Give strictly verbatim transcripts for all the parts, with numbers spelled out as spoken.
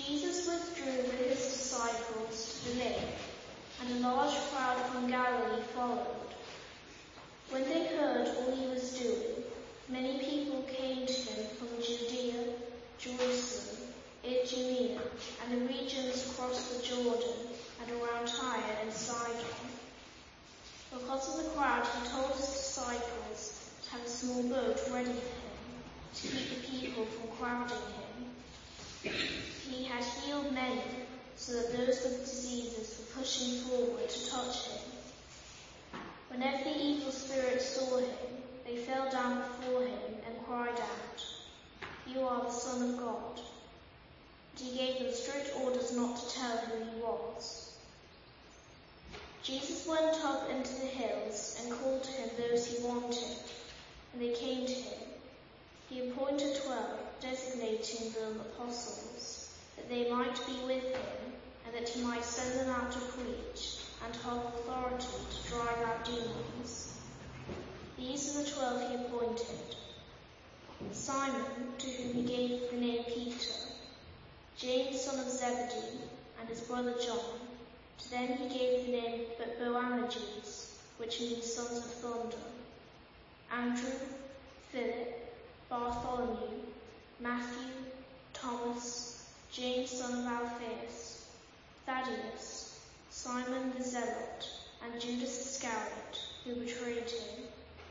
Jesus withdrew with his disciples to the lake, and a large crowd from Galilee followed. When they heard all he was doing, many people came to him from Judea, Jerusalem, Idumea, and the regions across the Jordan, and around Tyre and Sidon. Because of the crowd, he told his disciples to have a small boat ready for him, to keep the people from crowding him. He had healed many, so that those with diseases were pushing forward to touch him. Whenever the evil spirits saw him, they fell down before him and cried out, "You are the Son of God." But he gave them strict orders not to tell who he was. Jesus went up into the hills and called to him those he wanted, and they came to him. He appointed twelve, designating them apostles, that they might be with him, and that he might send them out to preach and to have authority to drive out demons. These are the twelve he appointed: Simon, to whom he gave the name Peter, James son of Zebedee, and his brother John. To them he gave the name Boanerges, which means sons of thunder, Andrew, Philip, Bartholomew, Matthew, Thomas, James son of Alphaeus, Thaddeus, Simon the Zealot, and Judas Iscariot, who betrayed him.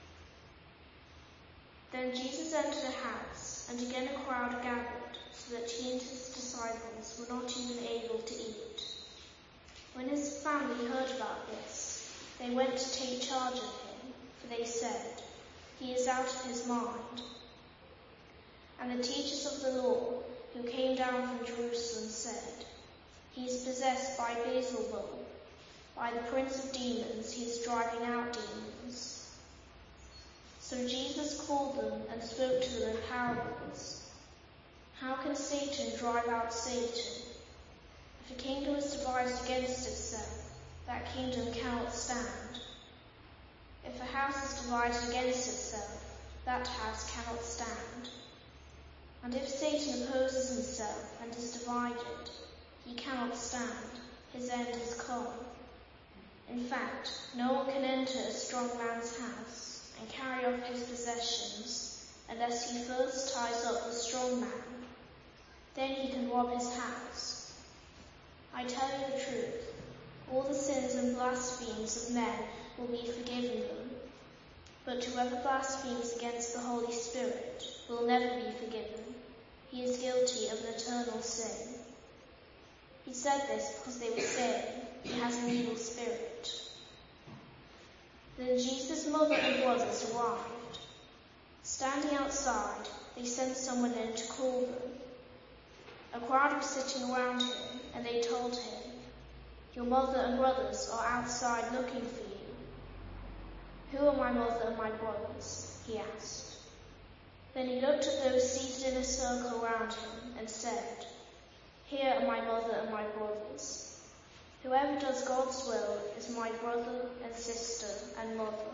Then Jesus entered a house, and again a crowd gathered, so that he and his disciples were not even able to eat. When his family heard about this, they went to take charge of him, for they said, "He is out of his mind." And the teachers of the law, who came down from Jerusalem, said, "He is possessed by Beelzebul. By the prince of demons he is driving out demons." So Jesus called them and spoke to them in parables. "How can Satan drive out Satan? If a kingdom is divided against itself, that kingdom cannot stand. If a house is divided against itself, that house cannot stand. And if Satan opposes himself and is divided, he cannot stand. His end is come. In fact, no one can enter a strong man's house and carry off his possessions unless he first ties up the strong man. Then he can rob his house. I tell you the truth, all the sins and blasphemies of men will be forgiven them, but whoever blasphemes against the Holy Spirit will never be forgiven. He is guilty of an eternal sin." He said this because they were saying, "He has an evil spirit." Then Jesus' mother and brothers arrived. Standing outside, they sent someone in to call them. A crowd was sitting around him, and they told him, "Your mother and brothers are outside looking for you." "Who are my mother and my brothers?" he asked. Then he looked at those seated in a circle around him and said, "Here are my mother and my brothers. Whoever does God's will is my brother and sister and mother."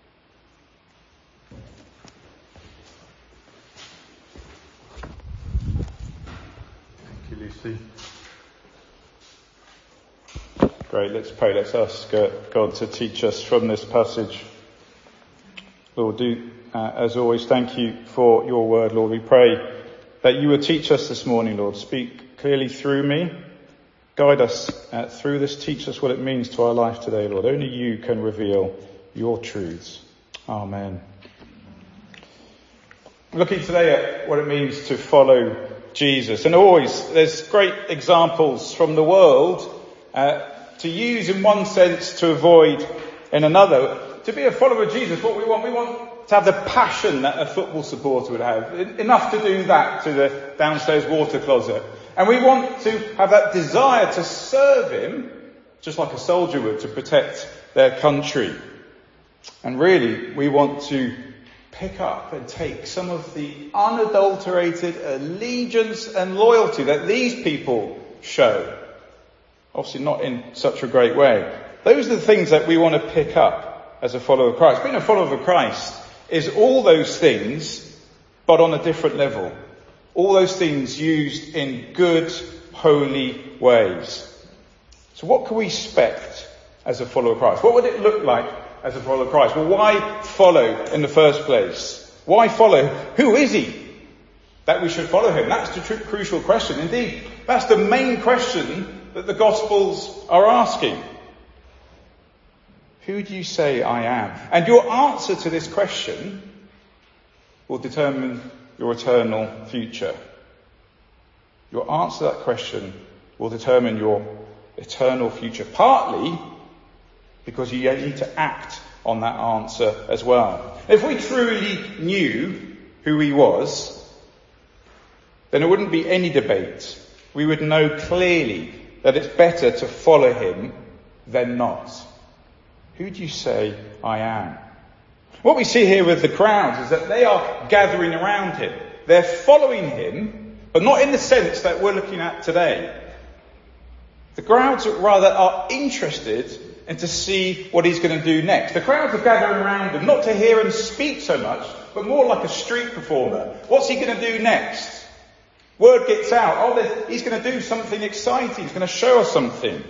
Thank you, Lucy. Great, let's pray. Let's ask uh, God to teach us from this passage. Lord, do, uh, as always, thank you for your word, Lord. We pray that you would teach us this morning, Lord. Speak clearly through me. Guide us uh, through this. Teach us what it means to our life today, Lord. Only you can reveal your truths. Amen. Looking today at what it means to follow Jesus. And always, there's great examples from the world uh, to use in one sense to avoid in another. To be a follower of Jesus, what we want, we want to have the passion that a football supporter would have. Enough to do that to the downstairs water closet. And we want to have that desire to serve him, just like a soldier would, to protect their country. And really, we want to pick up and take some of the unadulterated allegiance and loyalty that these people show. Obviously not in such a great way. Those are the things that we want to pick up as a follower of Christ. Being a follower of Christ is all those things, but on a different level. All those things used in good, holy ways. So what can we expect as a follower of Christ? What would it look like as a follower of Christ? Well, why follow in the first place? Why follow? Who is he that we should follow him? That's the tr- crucial question. Indeed, that's the main question that the Gospels are asking. Who do you say I am? And your answer to this question will determine your eternal future. Your answer to that question will determine your eternal future, partly because you need to act on that answer as well. If we truly knew who he was, then there wouldn't be any debate. We would know clearly that it's better to follow him than not. Who do you say I am? What we see here with the crowds is that they are gathering around him. They're following him, but not in the sense that we're looking at today. The crowds rather are interested and to see what he's going to do next. The crowds are gathering around him, not to hear him speak so much, but more like a street performer. What's he going to do next? Word gets out, oh, he's going to do something exciting, he's going to show us something.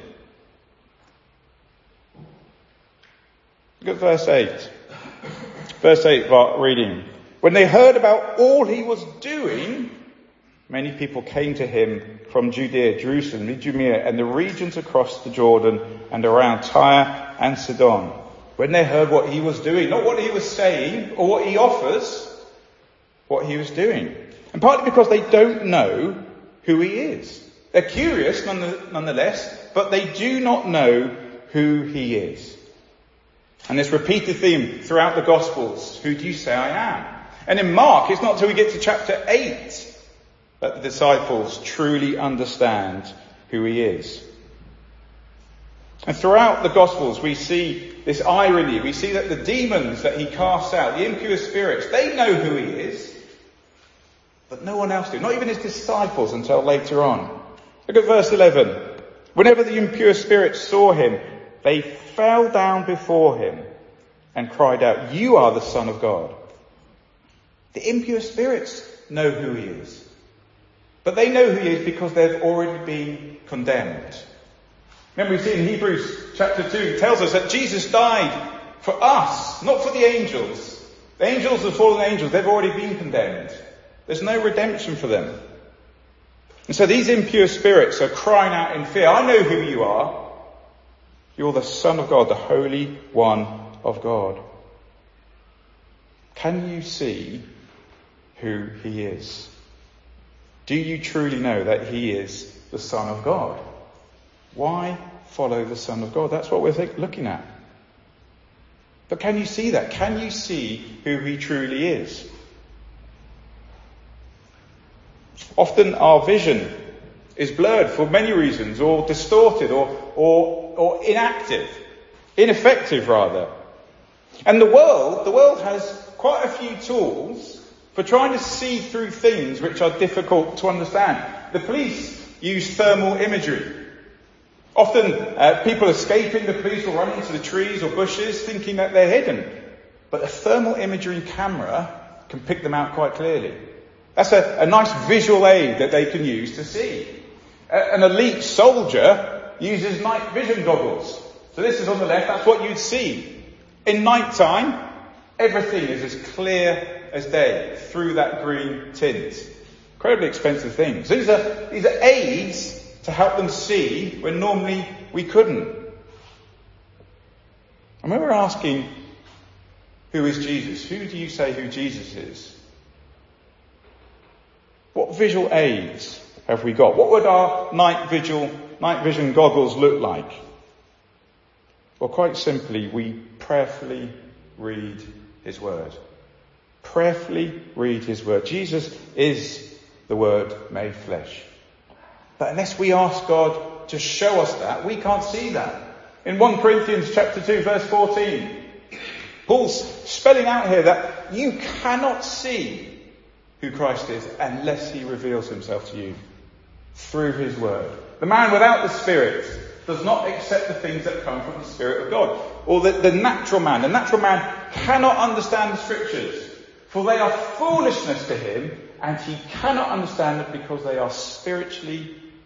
Look at verse eight. Verse eight, reading. When they heard about all he was doing, many people came to him from Judea, Jerusalem, Idumea, and the regions across the Jordan and around Tyre and Sidon. When they heard what he was doing, not what he was saying or what he offers, what he was doing. And partly because they don't know who he is. They're curious nonetheless, but they do not know who he is. And this repeated theme throughout the Gospels, who do you say I am? And in Mark, it's not until we get to chapter eight that the disciples truly understand who he is. And throughout the Gospels, we see this irony. We see that the demons that he casts out, the impure spirits, they know who he is, but no one else do. Not even his disciples until later on. Look at verse eleven. Whenever the impure spirits saw him, they fell down before him and cried out, "You are the Son of God." The impure spirits know who he is. But they know who he is because they've already been condemned. Remember, we see in Hebrews chapter two, it tells us that Jesus died for us, not for the angels. The angels, the fallen angels, they've already been condemned. There's no redemption for them. And so these impure spirits are crying out in fear, "I know who you are. You're the Son of God, the Holy One of God." Can you see who he is? Do you truly know that he is the Son of God? Why follow the Son of God? That's what we're th- looking at. But can you see that? Can you see who he truly is? Often our vision is blurred for many reasons, or distorted, or, or, or inactive, ineffective rather. And the world, the world has quite a few tools for trying to see through things which are difficult to understand. The police use thermal imagery. Often uh, people escaping the police will run into the trees or bushes thinking that they're hidden. But a thermal imagery camera can pick them out quite clearly. That's a, a nice visual aid that they can use to see. A, an elite soldier uses night vision goggles. So this is on the left, that's what you'd see. In night time, everything is as clear as day through that green tint. Incredibly expensive things. These are, these are aids to help them see when normally we couldn't. And when we're asking, who is Jesus? Who do you say who Jesus is? What visual aids have we got? What would our night vigil, night vision goggles look like? Well, quite simply, we prayerfully read his word. Prayerfully read his word. Jesus is the Word made flesh. But unless we ask God to show us that, we can't see that. In First Corinthians chapter two, verse fourteen, Paul's spelling out here that you cannot see who Christ is unless he reveals himself to you through his word. The man without the Spirit does not accept the things that come from the Spirit of God. Or the, the natural man. The natural man cannot understand the Scriptures, for they are foolishness to him, and he cannot understand it because they are spiritually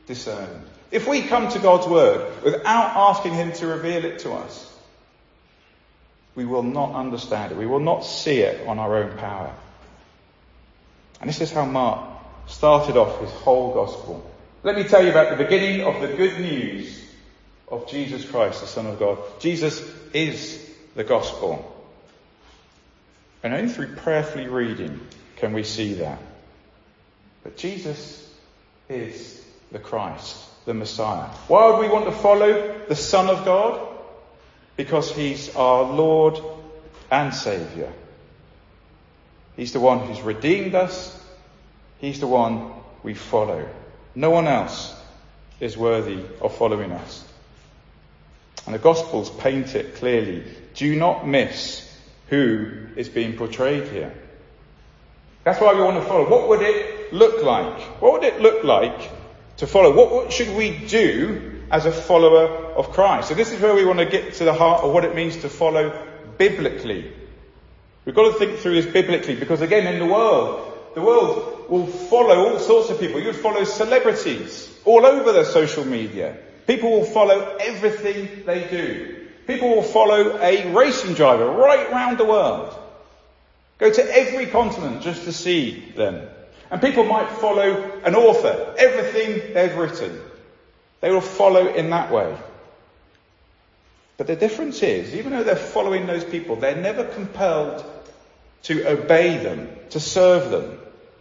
discerned. If we come to God's word without asking him to reveal it to us, we will not understand it. We will not see it on our own power. And this is how Mark started off his whole gospel. Let me tell you about the beginning of the good news of Jesus Christ, the Son of God. Jesus is the gospel. And only through prayerfully reading can we see that. But Jesus is the Christ, the Messiah. Why would we want to follow the Son of God? Because he's our Lord and Saviour. He's the one who's redeemed us. He's the one we follow. No one else is worthy of following us. And the Gospels paint it clearly. Do not miss who is being portrayed here. That's why we want to follow. What would it look like? What would it look like to follow? What, what should we do as a follower of Christ? So this is where we want to get to the heart of what it means to follow biblically. We've got to think through this biblically, because again, in the world, the world will follow all sorts of people. You'll follow celebrities all over their social media. People will follow everything they do. People will follow a racing driver right round the world. Go to every continent just to see them. And people might follow an author, everything they've written. They will follow in that way. But the difference is, even though they're following those people, they're never compelled to obey them, to serve them.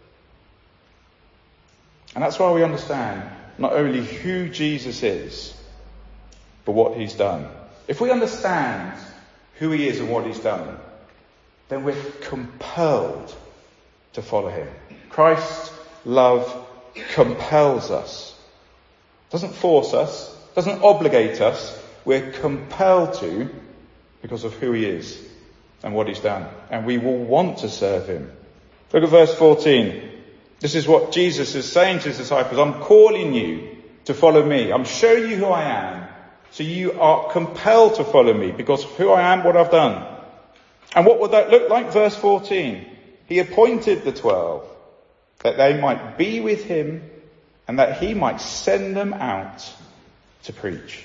And that's why we understand not only who Jesus is, but what he's done. If we understand who he is and what he's done, then we're compelled to follow him. Christ's love compels us. Doesn't force us, doesn't obligate us. We're compelled to because of who he is and what he's done. And we will want to serve him. Look at verse fourteen. This is what Jesus is saying to his disciples. I'm calling you to follow me. I'm showing you who I am. So you are compelled to follow me because of who I am, what I've done. And what would that look like? Verse fourteen. He appointed the twelve that they might be with him and that he might send them out to preach.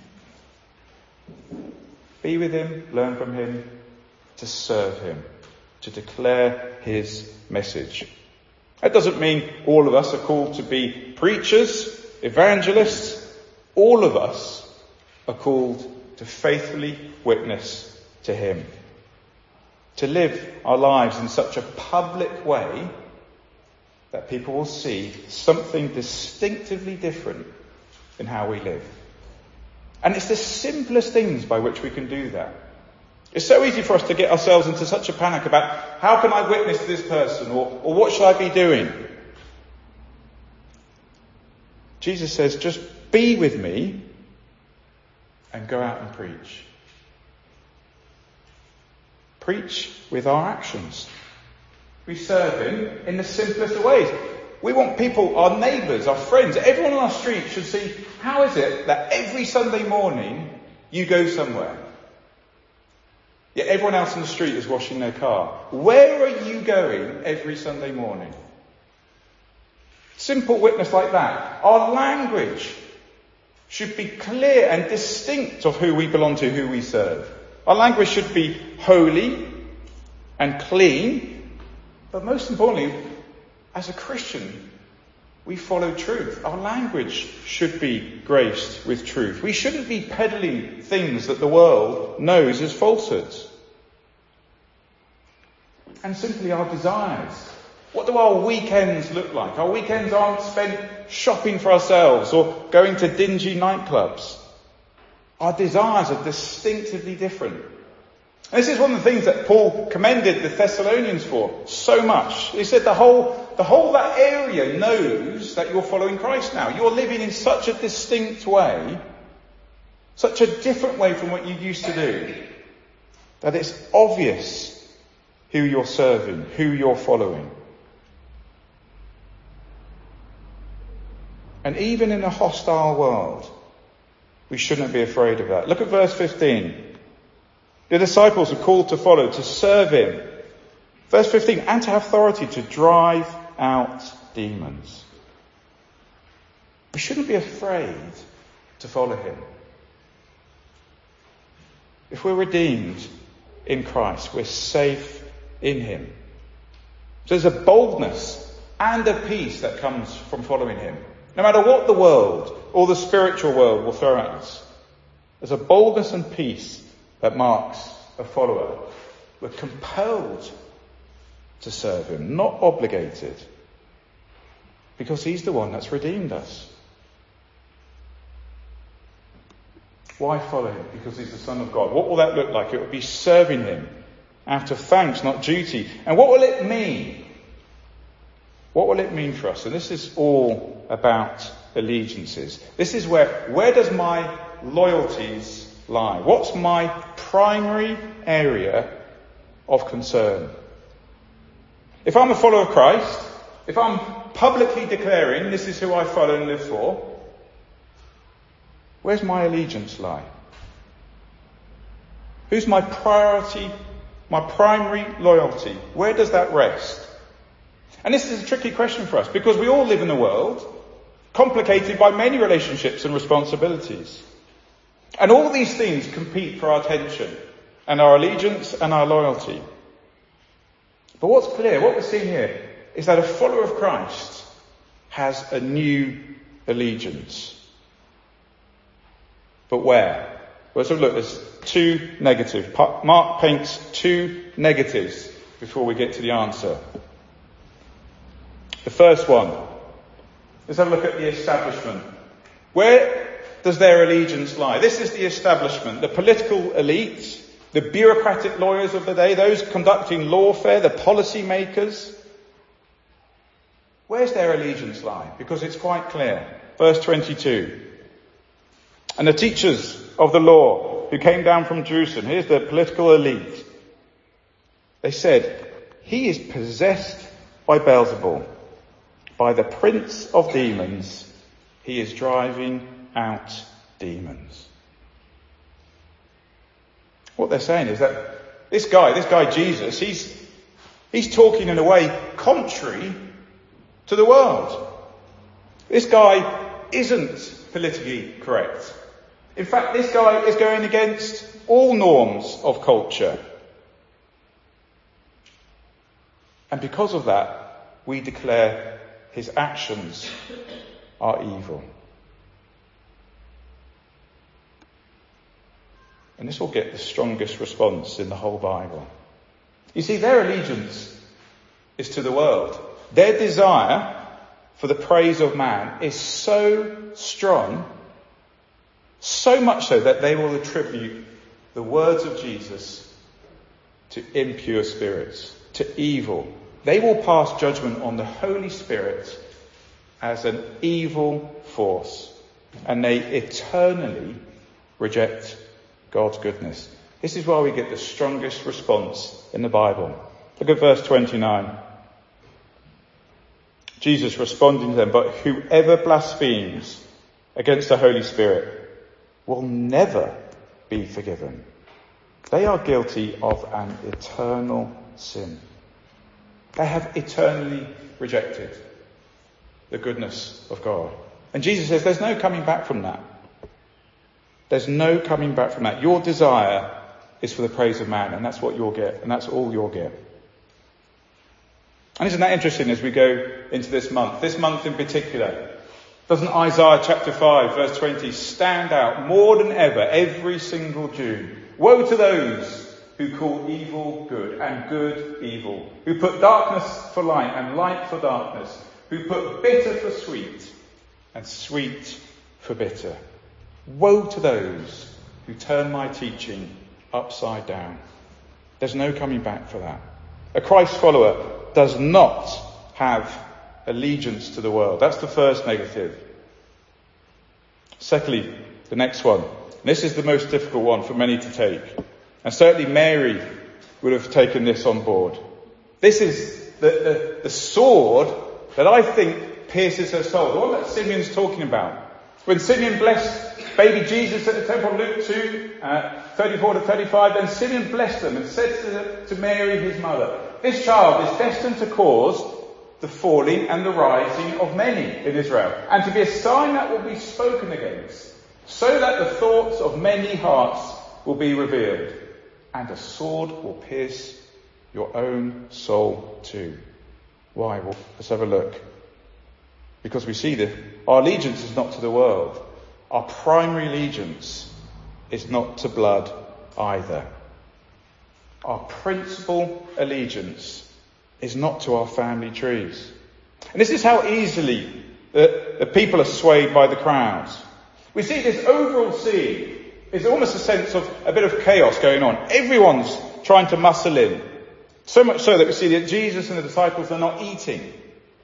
Be with him, learn from him, to serve him, to declare his message. That doesn't mean all of us are called to be preachers, evangelists. All of us are called to faithfully witness to him. To live our lives in such a public way that people will see something distinctively different in how we live. And it's the simplest things by which we can do that. It's so easy for us to get ourselves into such a panic about how can I witness to this person, or, or what should I be doing? Jesus says, just be with me and go out and preach. Preach with our actions. We serve him in the simplest of ways. We want people, our neighbours, our friends, everyone on our street should see, how is it that every Sunday morning you go somewhere? Yet everyone else on the street is washing their car. Where are you going every Sunday morning? Simple witness like that. Our language should be clear and distinct of who we belong to, who we serve. Our language should be holy and clean. But most importantly, as a Christian, we follow truth. Our language should be graced with truth. We shouldn't be peddling things that the world knows as falsehoods. And simply our desires. What do our weekends look like? Our weekends aren't spent shopping for ourselves or going to dingy nightclubs. Our desires are distinctively different. And this is one of the things that Paul commended the Thessalonians for so much. He said the whole, the whole that area knows that you're following Christ now. You're living in such a distinct way, such a different way from what you used to do, that it's obvious who you're serving, who you're following. And even in a hostile world, we shouldn't be afraid of that. Look at verse fifteen. The disciples are called to follow, to serve him. Verse fifteen, and to have authority to drive out demons. We shouldn't be afraid to follow him. If we're redeemed in Christ, we're safe in him. So there's a boldness and a peace that comes from following him. No matter what the world or the spiritual world will throw at us, there's a boldness and peace that marks a follower. We're compelled to serve him, not obligated, because he's the one that's redeemed us. Why follow him? Because he's the Son of God. What will that look like? It will be serving him out of thanks, not duty. And what will it mean? What will it mean for us? And this is all about allegiances. This is where, where does my loyalties lie? What's my primary area of concern? If I'm a follower of Christ, if I'm publicly declaring this is who I follow and live for, where's my allegiance lie? Who's my priority, my primary loyalty? Where does that rest? And this is a tricky question for us because we all live in a world complicated by many relationships and responsibilities. And all these things compete for our attention and our allegiance and our loyalty. But what's clear, what we're seeing here, is that a follower of Christ has a new allegiance. But where? Well, so look, there's two negatives. Mark paints two negatives before we get to the answer. The first one, let's have a look at the establishment. Where does their allegiance lie? This is the establishment, the political elite, the bureaucratic lawyers of the day, those conducting lawfare, the policy makers. Where's their allegiance lie? Because it's quite clear. Verse twenty-two. And the teachers of the law who came down from Jerusalem, here's the political elite. They said, he is possessed by Beelzebul. By the prince of demons, he is driving out demons. What they're saying is that this guy, this guy Jesus, he's, he's talking in a way contrary to the world. This guy isn't politically correct. In fact, this guy is going against all norms of culture. And because of that, we declare his actions are evil. And this will get the strongest response in the whole Bible. You see, their allegiance is to the world. Their desire for the praise of man is so strong, so much so that they will attribute the words of Jesus to impure spirits, to evil. They will pass judgment on the Holy Spirit as an evil force, and they eternally reject God's goodness. This is why we get the strongest response in the Bible. Look at verse twenty-nine. Jesus responding to them, but whoever blasphemes against the Holy Spirit will never be forgiven. They are guilty of an eternal sin. They have eternally rejected the goodness of God. And Jesus says there's no coming back from that. There's no coming back from that. Your desire is for the praise of man, and that's what you'll get, and that's all you'll get. And isn't that interesting as we go into this month? This month in particular, doesn't Isaiah chapter five verse twenty stand out more than ever every single June? Woe to those who call evil good and good evil, who put darkness for light and light for darkness, who put bitter for sweet and sweet for bitter. Woe to those who turn my teaching upside down. There's no coming back for that. A Christ follower does not have allegiance to the world. That's the first negative. Secondly, the next one. This is the most difficult one for many to take. And certainly Mary would have taken this on board. This is the, the, the sword that I think pierces her soul. The one that Simeon's talking about. When Simeon blessed baby Jesus at the temple, Luke two, uh, thirty-four to thirty-five, then Simeon blessed them and said to, to Mary, his mother, this child is destined to cause the falling and the rising of many in Israel, and to be a sign that will be spoken against, so that the thoughts of many hearts will be revealed, and a sword will pierce your own soul too. Why? Well, let's have a look. Because we see that our allegiance is not to the world. Our primary allegiance is not to blood either. Our principal allegiance is not to our family trees. And this is how easily the, the people are swayed by the crowds. We see this overall scene is almost a sense of a bit of chaos going on. Everyone's trying to muscle in. So much so that we see that Jesus and the disciples are not eating.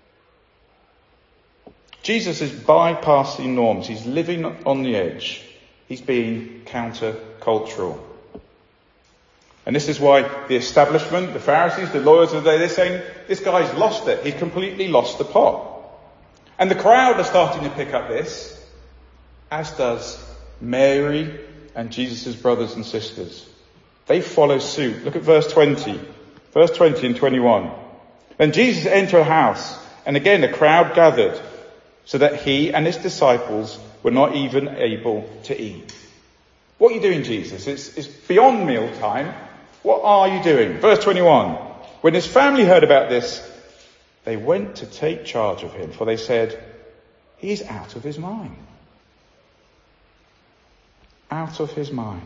Jesus is bypassing norms. He's living on the edge. He's being counter-cultural. And this is why the establishment, the Pharisees, the lawyers of the day, they're saying, this guy's lost it. He's completely lost the plot. And the crowd are starting to pick up this, as does Mary and Jesus' brothers and sisters. They follow suit. Look at verse twenty. Verse twenty and twenty-one. Then Jesus entered a house, and again a crowd gathered, so that he and his disciples were not even able to eat. What are you doing, Jesus? It's, it's beyond mealtime. What are you doing? Verse twenty-one. When his family heard about this, they went to take charge of him, for they said, he's out of his mind. Out of his mind.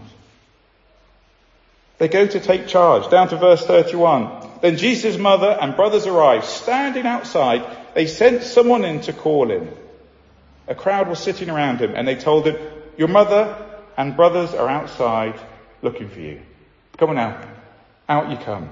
They go to take charge. Down to verse thirty-one. Then Jesus' mother and brothers arrived. Standing outside, they sent someone in to call him. A crowd was sitting around him, and they told him, your mother and brothers are outside looking for you. Come on now. Out you come.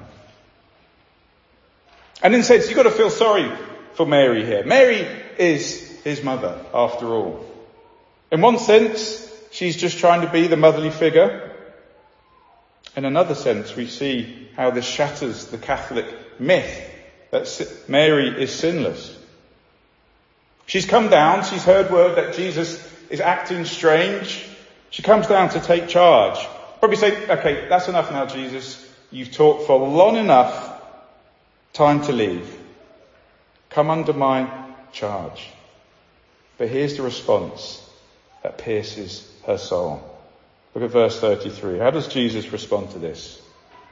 And in a sense, you've got to feel sorry for Mary here. Mary is his mother, after all. In one sense, she's just trying to be the motherly figure. In another sense, we see how this shatters the Catholic myth that Mary is sinless. She's come down, she's heard word that Jesus is acting strange. She comes down to take charge. Probably say, okay, that's enough now, Jesus. You've talked for long enough. Time to leave. Come under my charge. But here's the response that pierces her soul. Look at verse thirty-three. How does Jesus respond to this?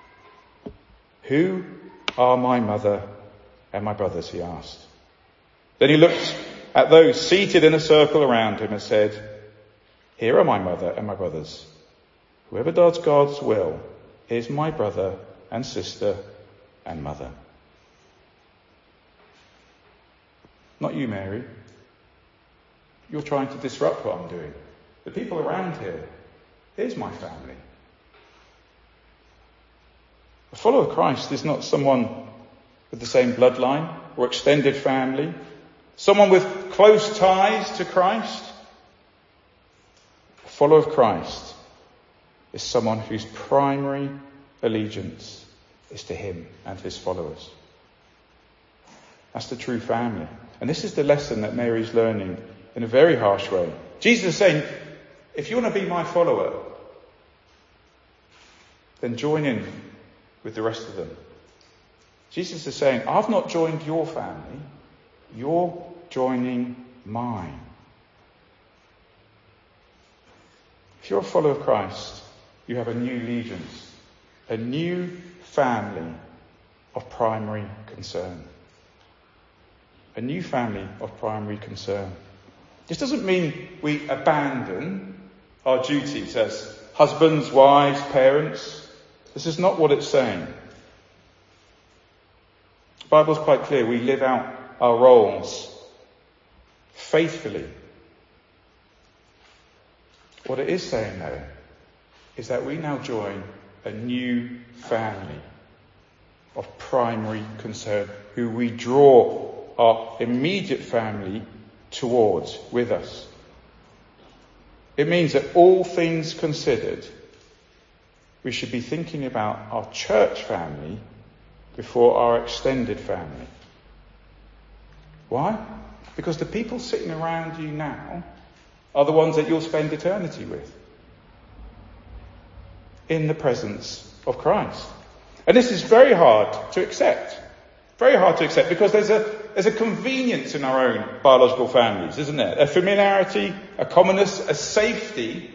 Who are my mother and my brothers, he asked. Then he looked at those seated in a circle around him and said, here are my mother and my brothers. Whoever does God's will is my brother and sister and mother. Not you, Mary. You're trying to disrupt what I'm doing. The people around here, here's my family. A follower of Christ is not someone with the same bloodline or extended family, someone with close ties to Christ. A follower of Christ is someone whose primary allegiance is to him and his followers. That's the true family. And this is the lesson that Mary's learning in a very harsh way. Jesus is saying, if you want to be my follower, then join in with the rest of them. Jesus is saying, I've not joined your family, you're joining mine. If you're a follower of Christ, you have a new allegiance, a new family of primary concern. A new family of primary concern. This doesn't mean we abandon our duties as husbands, wives, parents. This is not what it's saying. The Bible's quite clear. We live out our roles faithfully. What it is saying, though, is that we now join a new family of primary concern who we draw our immediate family towards, with us. It means that all things considered, we should be thinking about our church family before our extended family. Why? Because the people sitting around you now are the ones that you'll spend eternity with, in the presence of Christ. And this is very hard to accept. Very hard to accept because there's a there's a convenience in our own biological families, isn't there? A familiarity, a commonness, a safety.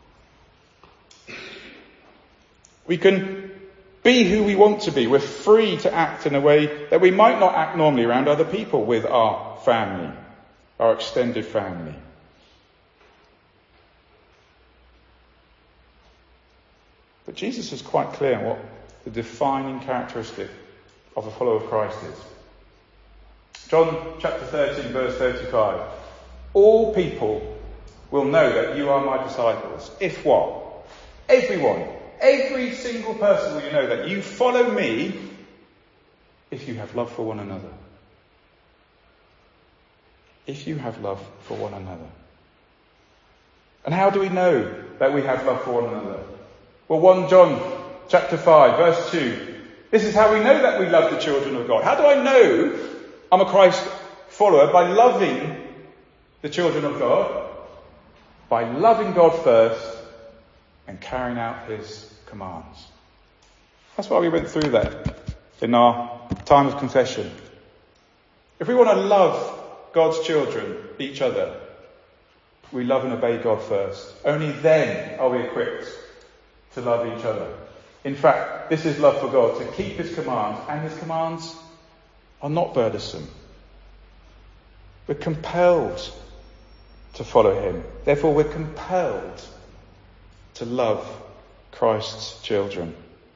We can be who we want to be. We're free to act in a way that we might not act normally around other people with our family, our extended family. But Jesus is quite clear on what the defining characteristic of a follower of Christ is. John chapter thirteen, verse thirty-five. All people will know that you are my disciples. If what? Everyone, every single person will know that you follow me if you have love for one another. If you have love for one another. And how do we know that we have love for one another? Well, First John chapter five, verse two. This is how we know that we love the children of God. How do I know I'm a Christ follower? By loving the children of God. By loving God first and carrying out his commands. That's why we went through that in our time of confession. If we want to love God's children, each other, we love and obey God first. Only then are we equipped to love each other. In fact, this is love for God, to keep his commands, and his commands are not burdensome. We're compelled to follow him. Therefore, we're compelled to love Christ's children.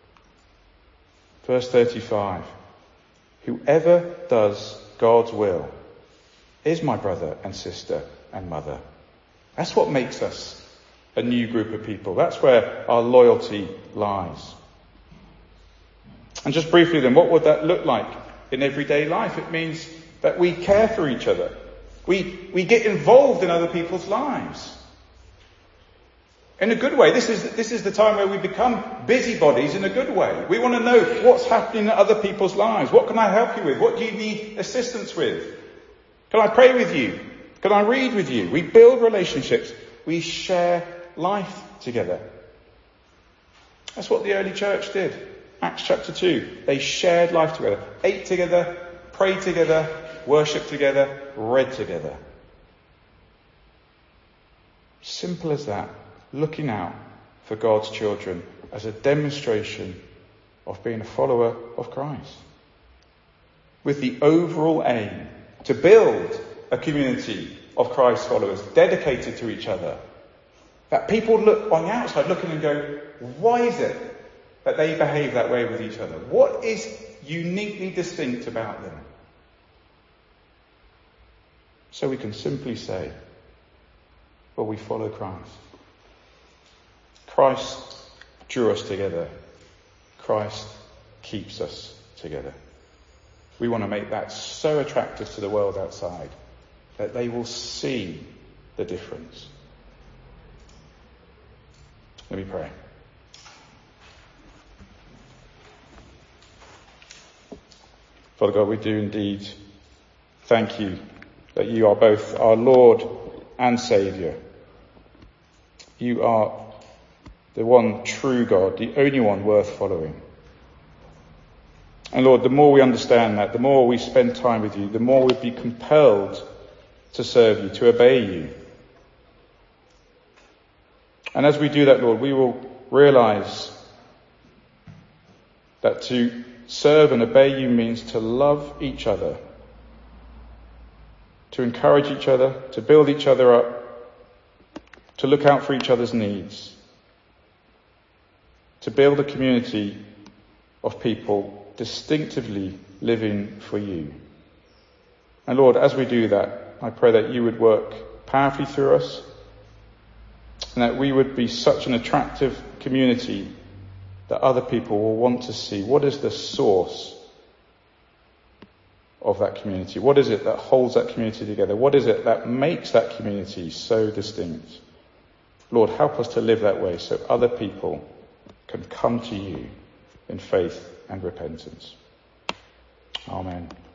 Verse thirty-five. Whoever does God's will is my brother and sister and mother. That's what makes us a new group of people. That's where our loyalty lies. And just briefly then, what would that look like in everyday life? It means that we care for each other. We, we get involved in other people's lives. In a good way. This is, this is the time where we become busybodies in a good way. We want to know what's happening in other people's lives. What can I help you with? What do you need assistance with? Can I pray with you? Can I read with you? We build relationships. We share life together. That's what the early church did. Acts chapter two. They shared life together. Ate together, prayed together, worshipped together, read together. Simple as that. Looking out for God's children as a demonstration of being a follower of Christ. With the overall aim to build a community of Christ followers dedicated to each other. That people look on the outside looking and go, why is it that they behave that way with each other? What is uniquely distinct about them? So we can simply say, well, we follow Christ. Christ drew us together. Christ keeps us together. We want to make that so attractive to the world outside that they will see the difference. Let me pray. Father God, we do indeed thank you that you are both our Lord and Saviour. You are the one true God, the only one worth following. And Lord, the more we understand that, the more we spend time with you, the more we'll be compelled to serve you, to obey you. And as we do that, Lord, we will realise that to serve and obey you means to love each other, to encourage each other, to build each other up, to look out for each other's needs, to build a community of people distinctively living for you. And Lord, as we do that, I pray that you would work powerfully through us, and that we would be such an attractive community that other people will want to see. What is the source of that community? What is it that holds that community together? What is it that makes that community so distinct? Lord, help us to live that way so other people can come to you in faith and repentance. Amen.